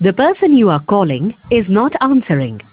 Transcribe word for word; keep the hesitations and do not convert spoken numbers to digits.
The person you are calling is not answering.